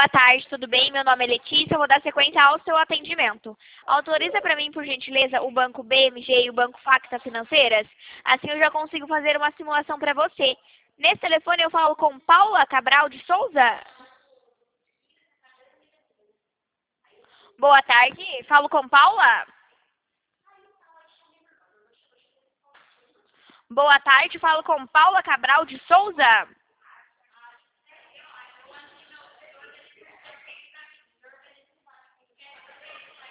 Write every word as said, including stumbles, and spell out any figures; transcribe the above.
Boa tarde, tudo bem? Meu nome é Letícia, eu vou dar sequência ao seu atendimento. Autoriza para mim, por gentileza, o Banco B M G e o Banco Facta Financeiras? Assim eu já consigo fazer uma simulação para você. Nesse telefone eu falo com Paula Cabral de Souza? Boa tarde, falo com Paula? Boa tarde, falo com Paula Cabral de Souza?